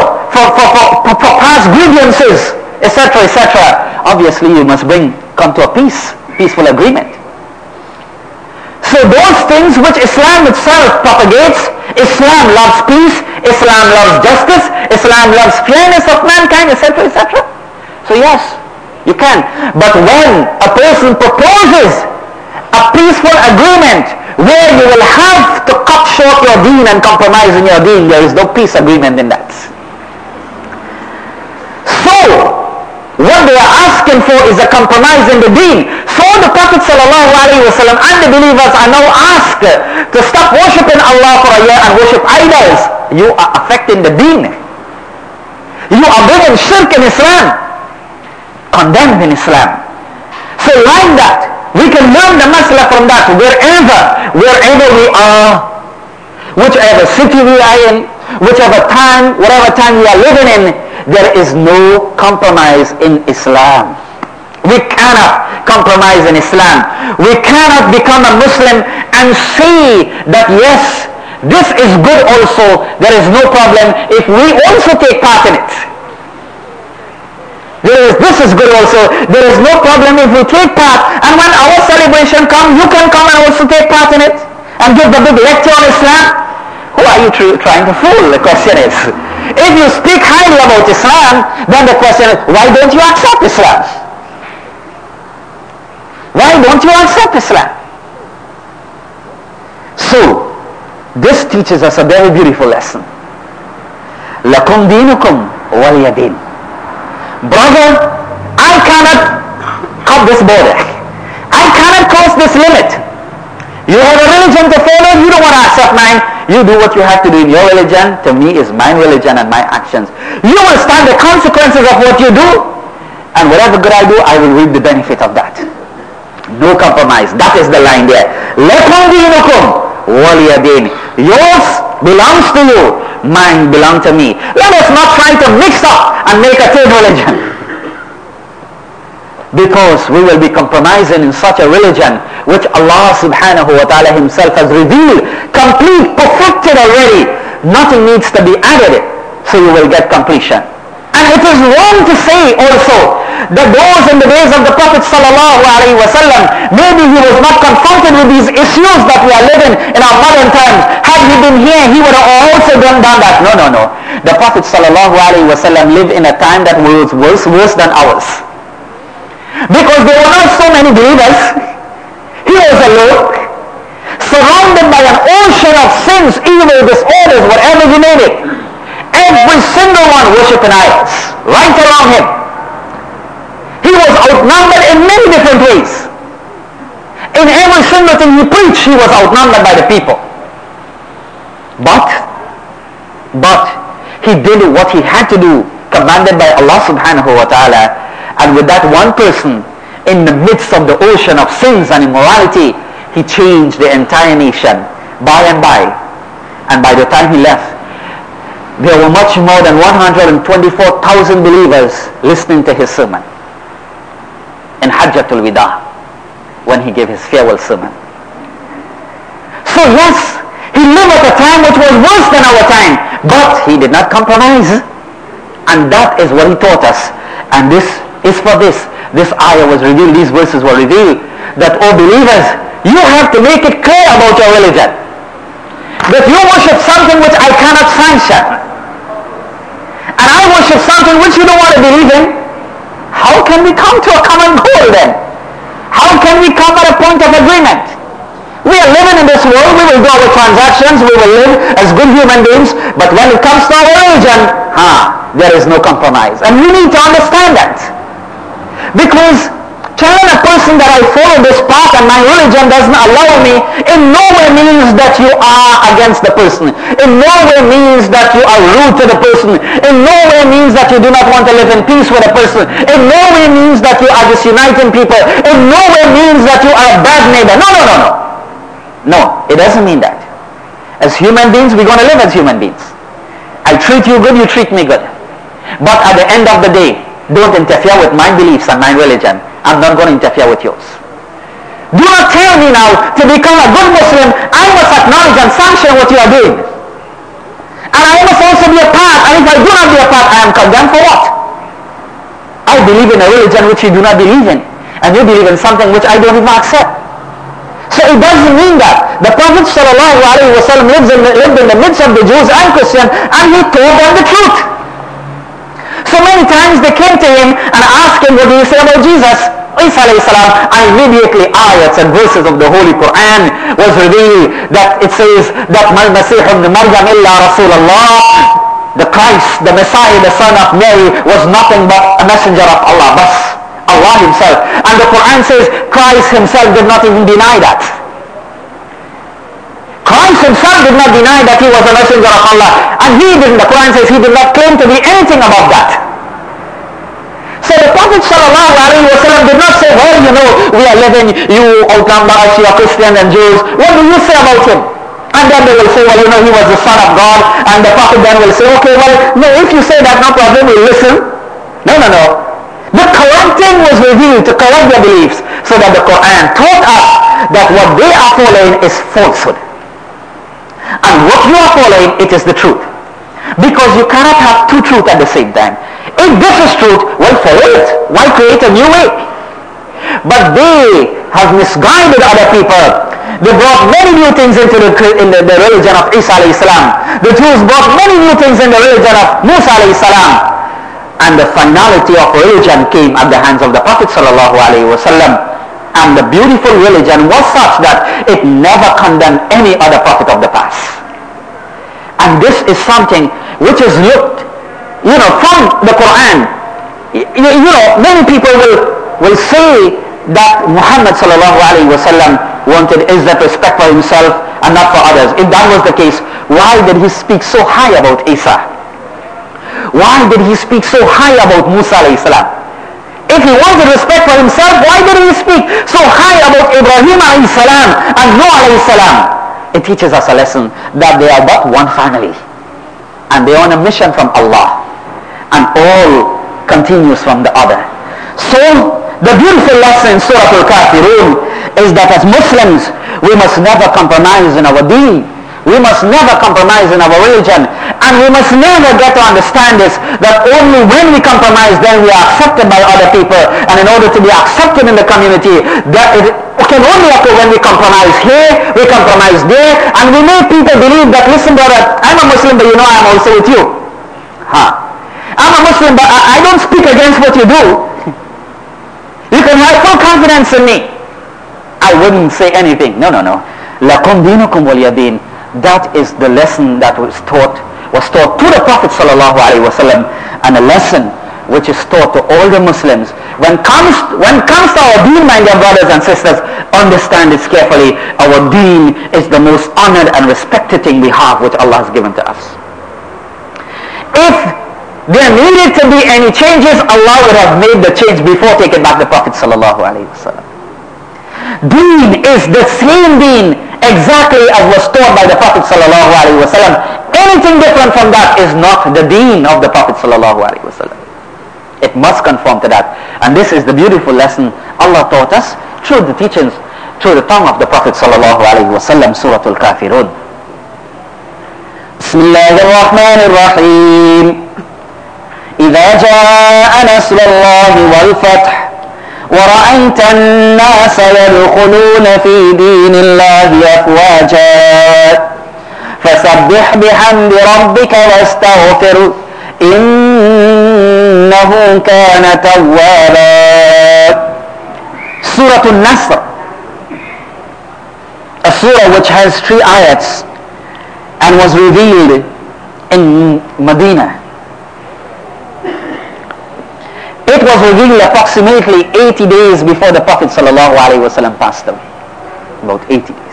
past grievances, etc., etc., obviously you must come to a peaceful agreement. So those things which Islam itself propagates, Islam loves peace, Islam loves justice, Islam loves fairness of mankind, etc., etc. So yes, you can. But when a person proposes a peaceful agreement where you will have to cut short your deen and compromise in your deen, there is no peace agreement in that. So what they are asking for is a compromise in the deen. So the Prophet ﷺ and the believers are now asked to stop worshipping Allah for a year and worship idols. You are affecting the deen. You are bringing shirk in Islam, condemned in Islam. So like that, we can learn the masla from that wherever we are, whichever city we are in, whatever time we are living in, there is no compromise in Islam. We cannot compromise in Islam. We cannot become a Muslim and say that yes, this is good also, there is no problem if we also take part in it. This is good also, there is no problem if we take part, and when our celebration comes, you can come and also take part in it and give the big lecture on Islam. Who are you trying to fool? The question is. If you speak highly about Islam, then the question is, why don't you accept Islam? Why don't you accept Islam? So, this teaches us a very beautiful lesson. لَكُمْ دِينُكُمْ وَلِيَ دِينُ. Brother, I cannot cut this border. I cannot cross this limit. You have a religion to follow, you don't want to accept mine. You do what you have to do in your religion. To me is my religion and my actions. You will stand the consequences of what you do. And whatever good I do, I will reap the benefit of that. No compromise. That is the line there. لَكُمْ دِينُكُمْ وَلِيَ دِينِ. Yours belongs to you. Mine belongs to me. Let us not try to mix up and make a third religion. Because we will be compromising in such a religion which Allah subhanahu wa ta'ala himself has revealed, complete, perfected already. Nothing needs to be added, so you will get completion. And it is wrong to say also that those in the days of the Prophet sallallahu alaihi wasallam, maybe he was not confronted with these issues that we are living in our modern times. Had he been here, he would have also done that. No. The Prophet sallallahu alaihi wasallam lived in a time that was worse than ours. Because there were not so many believers. He was alone, surrounded by an ocean of sins, evil, disorders, whatever you name it. Every single one worshipping idols, right around him. He was outnumbered in many different ways. In every single thing he preached, he was outnumbered by the people. But he did what he had to do, commanded by Allah subhanahu wa ta'ala. And with that one person in the midst of the ocean of sins and immorality, he changed the entire nation by and by. And by the time he left, there were much more than 124,000 believers listening to his sermon in Hajjatul Wida, when he gave his farewell sermon. So yes, he lived at a time which was worse than our time, but he did not compromise. And that is what he taught us. And this is for this. This ayah was revealed, these verses were revealed, that, oh believers, you have to make it clear about your religion. That you worship something which I cannot sanction. And I worship something which you don't want to believe in. How can we come to a common goal then? How can we come at a point of agreement? We are living in this world, we will do our transactions, we will live as good human beings, but when it comes to our religion, there is no compromise. And we need to understand that. Because telling a person that I follow this path and my religion doesn't allow me, in no way means that you are against the person. In no way means that you are rude to the person. In no way means that you do not want to live in peace with a person. In no way means that you are disuniting people. In no way means that you are a bad neighbor. No. No, it doesn't mean that. As human beings, we're going to live as human beings. I treat you good, you treat me good. But at the end of the day, don't interfere with my beliefs and my religion. I'm not going to interfere with yours. Do not tell me now to become a good Muslim, I must acknowledge and sanction what you are doing. And I must also be a part, and if I do not be a part, I am condemned for what? I believe in a religion which you do not believe in. And you believe in something which I don't even accept. So it doesn't mean that. The Prophet ﷺ lived in the midst of the Jews and Christians, and he told them the truth. So many times they came to him and asked him, what do you say about Jesus? Isa alayhi salam, and immediately ayats and verses of the Holy Quran was revealed that it says that Mal Masih ibn Maryam illa Rasulullah, the Christ, the Messiah, the son of Mary, was nothing but a messenger of Allah, bas, Allah himself. And the Quran says Christ himself did not even deny that. Christ himself did not deny that he was a messenger of Allah. And the Quran says he did not claim to be anything above that. So the Prophet ﷺ did not say, well, you know, we are living, you outnumber us, you are Christians and Jews. What do you say about him? And then they will say, well, you know, he was the son of God. And the Prophet then will say, okay, well, no, if you say that, no problem, we'll listen. No. The correcting was revealed to correct their beliefs, so that the Quran taught us that what they are following is falsehood. And what you are following, it is the truth. Because you cannot have two truths at the same time. If this is truth, well, follow it. Why create a new way? But they have misguided other people. They brought many new things into the religion of Isa alayhi salam. The Jews brought many new things in the religion of Musa alayhi salam. And the finality of religion came at the hands of the Prophet sallallahu alayhi wasallam. And the beautiful religion was such that it never condemned any other prophet of the past. And this is something which is looked, from the Quran. Many people will say that Muhammad sallallahu alayhi wasallam wanted izzat, respect for himself and not for others. If that was the case, why did he speak so high about Isa? Why did he speak so high about Musa alayhi salam? If he wanted respect for himself, why did he speak so high about Ibrahim alayhi salam and Noah alayhi salam? It teaches us a lesson that they are but one family. And they are on a mission from Allah. And all continues from the other. So, the beautiful lesson in Surah Al-Kafirun is that as Muslims, we must never compromise in our deen. We must never compromise in our religion. And we must never get to understand this, that only when we compromise, then we are accepted by other people. And in order to be accepted in the community, that it can only occur when we compromise here, we compromise there, and we make people believe that, listen brother, I'm a Muslim, but I'm also with you. I'm a Muslim, but I don't speak against what you do. You can have full confidence in me. I wouldn't say anything. No. Lakum dinukum waliyadin. That is the lesson that was taught to the Prophet sallallahu alaihi wasallam, and a lesson which is taught to all the Muslims. When it comes to our deen, my dear brothers and sisters, understand this carefully. Our deen is the most honored and respected thing we have, which Allah has given to us. If there needed to be any changes, Allah would have made the change before taking back the Prophet sallallahu alaihi wasallam. Deen is the same deen exactly as was taught by the Prophet sallallahu alaihi wasallam. Anything different from that is not the deen of the Prophet sallallahu alaihi wasallam. It must conform to that. And this is the beautiful lesson Allah taught us through the teachings, through the tongue of the Prophet sallallahu alaihi wasallam, Surah Al-Kafirun. Bismillahirrahmanirrahim. إذا جاء نصر الله والفتح ورأيت الناس يدخلون في دين الله أفواجا فسبح بحمد ربك واستغفر إنه كان توابا. Surah Al-Nasr, a surah which has 3 ayats and was revealed in Medina. It was revealed approximately 80 days before the Prophet ﷺ passed away. About 80 days.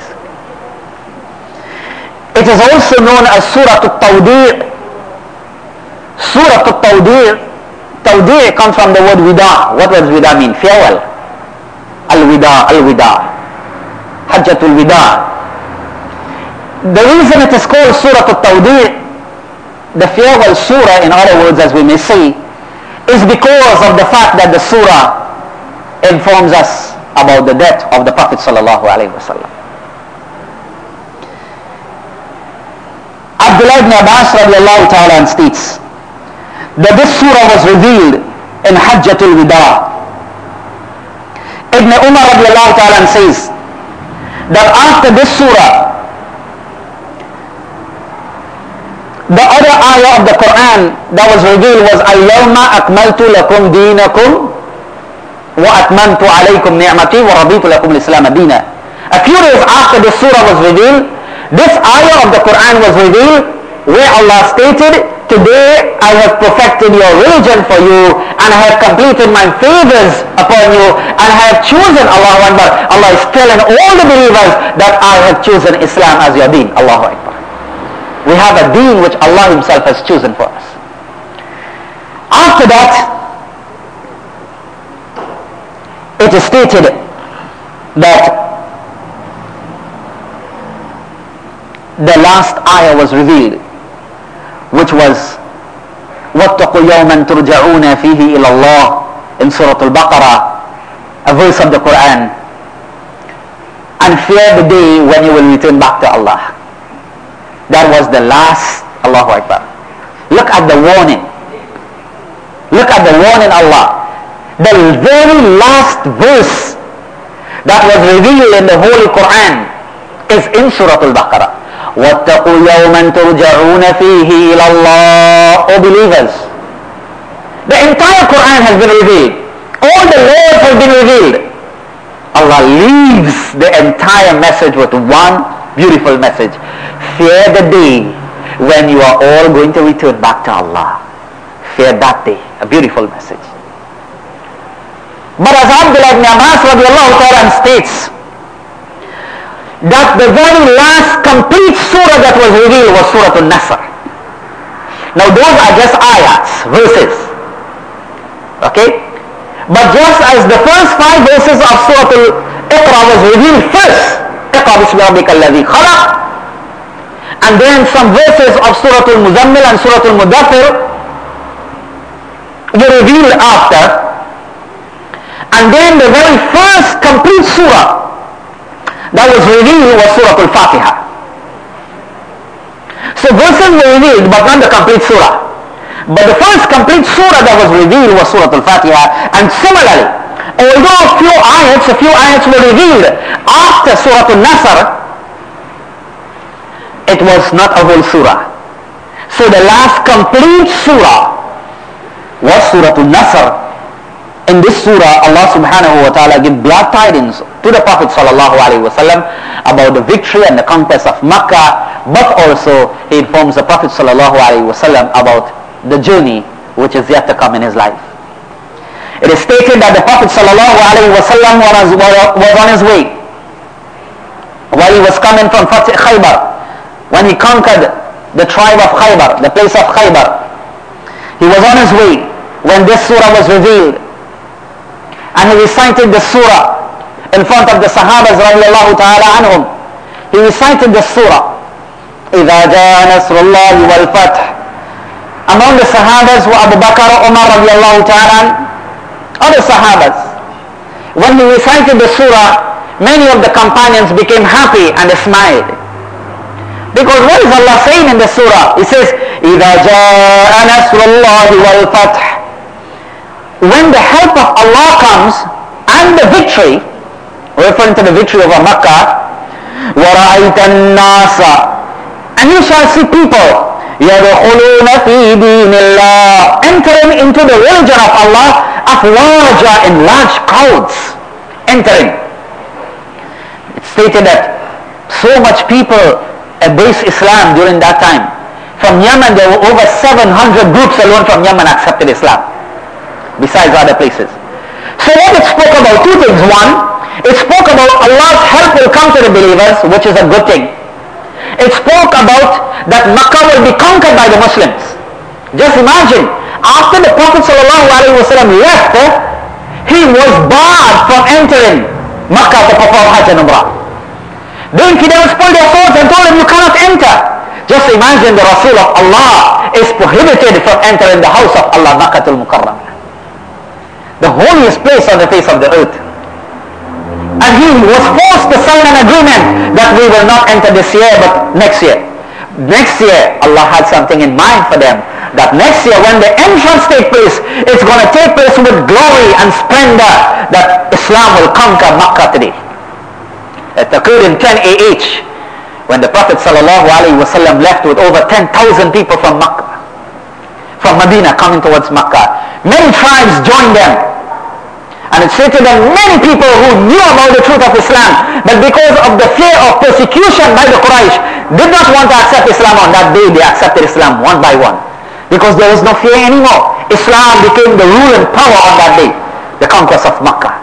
It is also known as Surah Al-Tawdi'. Surah Al-Tawdi'. Tawdi' comes from the word wida. What does wida mean? Farewell. Al-wida, al-wida. Hajjatul wida. The reason it is called Surah Al-Tawdi', the farewell surah, in other words, as we may say, is because of the fact that the surah informs us about the death of the Prophet sallallahu alaihi wasallam. Abdullah ibn Abbas radiallahu ta'ala states that this surah was revealed in Hajjatul Wida. Ibn Umar radiallahu ta'ala says that after this surah, the other ayah of the Quran that was revealed was Al-Yawma akmaltu lakum deenakum wa atmamtu alaykum ni'mati wa raditu lakum al-Islam deena. A few days after this surah was revealed, this ayah of the Quran was revealed where Allah stated, today I have perfected your religion for you and I have completed my favors upon you and I have chosen, Allahu Akbar. Allah is telling all the believers that I have chosen Islam as your deen. Allahu Akbar. We have a deen which Allah himself has chosen for us. After that, it is stated that the last ayah was revealed, which was وَاتَّقُوا يَوْمًا تُرْجَعُونَ فِيهِ إِلَى اللَّهِ in Surah Al-Baqarah, a verse of the Quran. And fear the day when you will return back to Allah. That was the last, Allahu Akbar. Look at the warning. Look at the warning, Allah. The very last verse that was revealed in the Holy Quran is in Surah Al-Baqarah. وَاتَّقُوا يَوْمًا تُرْجَعُونَ فِيهِ إِلَى اللَّهِ. O believers, the entire Quran has been revealed. All the laws have been revealed. Allah leaves the entire message with one beautiful message. Fear the day when you are all going to return back to Allah. Fear that day. A beautiful message. But as Abdullah ibn Abbas radiallahu ta'ala states that the very last complete surah that was revealed was Surah Al-Nasr. Now those are just ayats, verses. Okay? But just as the first 5 verses of Surah Al-Iqra was revealed first, Iqra bismi rabbika alladhi khalaq, and then some verses of Surah Al-Muzammil and Surah Al-Mudaththir were revealed after, and then the very first complete surah that was revealed was Surah Al-Fatiha. So verses were revealed but not the complete surah. But the first complete surah that was revealed was Surah Al-Fatiha. And similarly, although a few ayats were revealed after Surah Al-Nasr, it was not a whole surah. So the last complete surah was Surah Al-Nasr. In this surah, Allah subhanahu wa ta'ala gives glad tidings to the Prophet sallallahu alaihi wasallam about the victory and the conquest of Makkah, but also he informs the Prophet sallallahu alaihi wasallam about the journey which is yet to come in his life. It is stated that the Prophet sallallahu alaihi wasallam was on his way while he was coming from Fatih Khaybar, when he conquered the tribe of Khaybar, the place of Khaybar. He was on his way when this surah was revealed. And he recited the surah in front of the Sahabas radiallahu ta'ala anhum. He recited the surah. إِذَا جَاءَ نَصْرُ اللَّهِ وَالْفَتْحِ. Among the Sahabas were Abu Bakr, Umar radiallahu ta'ala, other Sahabas. When he recited the surah, many of the companions became happy and smiled. Because what is Allah saying in the surah? He says, إِذَا جَاءَ نَصْرُ اللَّهِ وَالْفَتْحِ. When the help of Allah comes and the victory, referring to the victory over Makkah, وَرَأَيْتَ النَّاسَ, and you shall see people يَدْخُلُونَ فِي دِينِ اللَّهِ, entering into the religion of Allah, أَفْوَاجًا, in large crowds, entering. It's stated that so much people embraced Islam during that time. From Yemen, there were over 700 groups alone from Yemen accepted Islam, besides other places. So what it spoke about? Two things. One, it spoke about Allah's help will come to the believers, which is a good thing. It spoke about that Makkah will be conquered by the Muslims. Just imagine, after the Prophet ﷺ left, he was barred from entering Makkah to perform Hajj and Umrah. The infidels pulled their swords and told him, you cannot enter. Just imagine, the Rasul of Allah is prohibited from entering the house of Allah, Makkatul Mukarram, the holiest place on the face of the earth. And he was forced to sign an agreement that we will not enter this year but next year. Next year, Allah had something in mind for them, that next year when the entrance take place, it's going to take place with glory and splendor, that Islam will conquer Makkah today. It occurred in 10 AH when the Prophet ﷺ left with over 10,000 people from Makkah, from Medina coming towards Makkah. Many tribes joined them. And it's stated that many people who knew about the truth of Islam, but because of the fear of persecution by the Quraysh, did not want to accept Islam on that day. They accepted Islam one by one, because there was no fear anymore. Islam became the rule and power on that day, the conquest of Makkah.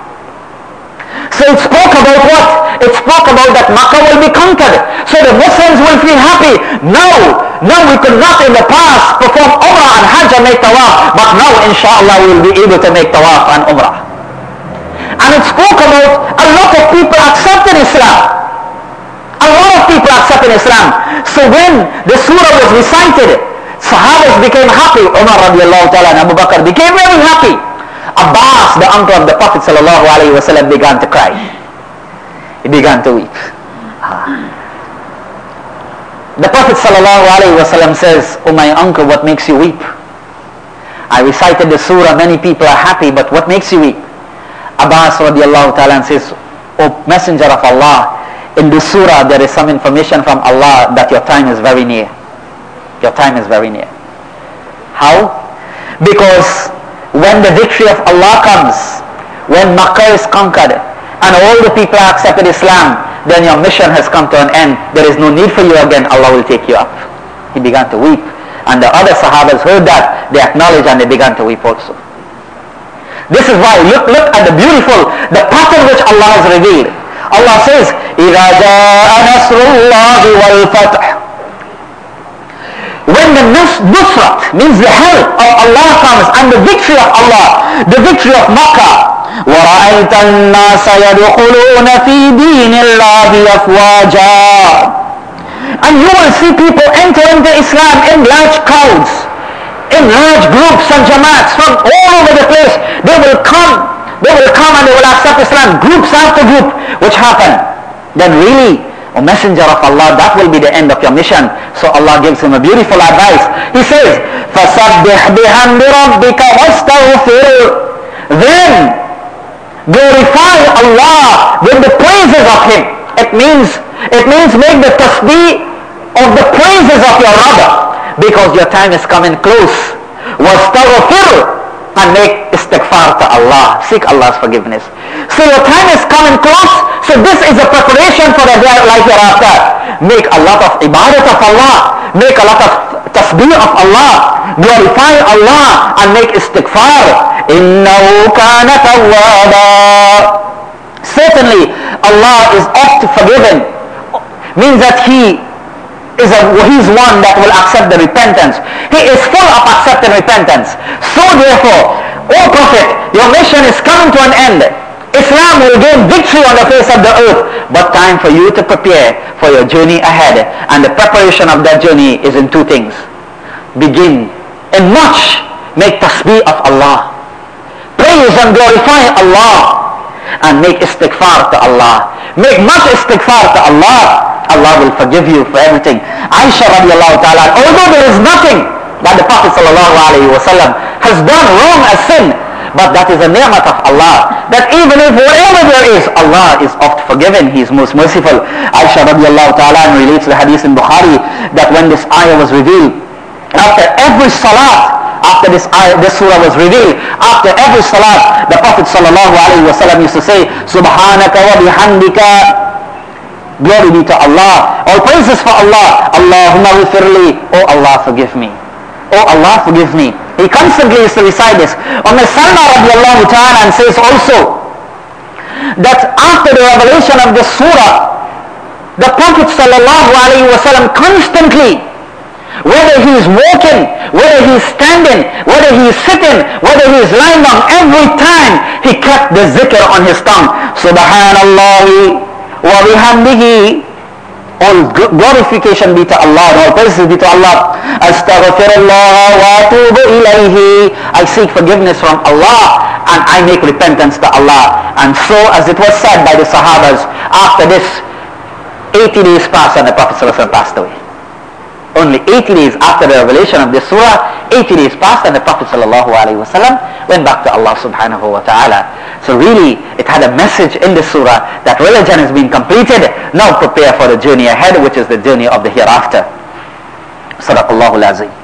So it spoke about what? It spoke about that Makkah will be conquered. So the Muslims will feel happy. Now we could not in the past perform Umrah and Hajj and make Tawaf, but now inshallah we will be able to make Tawaf and Umrah. And it spoke about a lot of people accepted Islam. A lot of people accepted Islam. So when the surah was recited, Sahabas became happy. Umar radiallahu ta'ala and Abu Bakr became very happy. Abbas, the uncle of the Prophet sallallahu alayhi wa sallam, began to cry. He began to weep. The Prophet sallallahu alayhi wa sallam says, "Oh my uncle, what makes you weep? I recited the surah, many people are happy, but what makes you weep?" Abbas radiallahu ta'ala says, "O Messenger of Allah, in this surah there is some information from Allah that your time is very near. Your time is very near." How? Because when the victory of Allah comes, when Makkah is conquered, and all the people have accepted Islam, then your mission has come to an end. There is no need for you again. Allah will take you up. He began to weep. And the other Sahabas heard that. They acknowledged and they began to weep also. This is why, look at the beautiful, the pattern which Allah has revealed. Allah says, إِذَا جَاءَ نَصْرُ اللَّهِ وَالْفَتْحِ. When the Nusrat, means the help of Allah comes, and the victory of Allah, the victory of Makkah, وَرَأَيْتَ النَّاسَ يَدْخُلُونَ فِي دِينِ اللَّهِ أَفْوَاجًا. And you will see people enter into Islam in large crowds, in large groups and jamaats from all over the place. They will come and they will accept Islam, groups after group, which happen. Then really, O Messenger of Allah, that will be the end of your mission. So Allah gives him a beautiful advice. He says, فَسَبِّحْ بِحَمْدِ رَبِّكَ وَاسْتَغْفِرْ. Then glorify Allah with the praises of Him. It means make the tasbih of the praises of your Rabb, because your time is coming close. وَاسْتَغْفِرْ. And make istighfar to Allah. Seek Allah's forgiveness. So your time is coming close. So this is a preparation for the life hereafter. Make a lot of ibadat of Allah. Make a lot of tasbih of Allah. Glorify Allah and make istighfar. إِنَّهُ كَانَ تَوَّابًا. Certainly Allah is oft forgiven. Means that He he's one that will accept the repentance. He is full of accepting repentance. So therefore, O Prophet, your mission is coming to an end. Islam will gain victory on the face of the earth. But time for you to prepare for your journey ahead. And the preparation of that journey is in two things. Begin and much make tasbih of Allah. Praise and glorify Allah. And make istighfar to Allah. Make much istighfar to Allah. Allah will forgive you for everything. Aisha radiallahu ta'ala, although there is nothing that the Prophet sallallahu alayhi wa sallam has done wrong as sin, but that is a ni'mat of Allah, that even if whatever there is, Allah is oft forgiven. He is most merciful. Aisha radiallahu ta'ala relates the hadith in Bukhari that when this ayah was revealed, after every salat, after this surah was revealed, after every salat, the Prophet sallallahu alayhi wa sallam used to say, Subhanaka wa bihamdika, glory be to Allah, all praises for Allah, Allahumma ghfirli, oh Allah forgive me, oh Allah forgive me. He constantly used to recite this. Salma radiallahu ta'ala says also that after the revelation of this surah, the Prophet sallallahu alayhi wa sallam constantly, whether he is walking, whether he is standing, whether he is sitting, whether he is lying down, every time he kept the zikr on his tongue. Subhanallah wa bihamdihi, all glorification be to Allah, and all praises be to Allah. Astaghfirullah wa atubu ilayhi, I seek forgiveness from Allah and I make repentance to Allah. And so as it was said by the Sahabas, after this 80 days passed and the Prophet ﷺ passed away. Only 80 days after the revelation of this surah, 80 days passed and the Prophet ﷺ went back to Allah subhanahu wa ta'ala. So really, it had a message in the surah that religion has been completed. Now prepare for the journey ahead, which is the journey of the hereafter. Sadaqallahu al-Azim.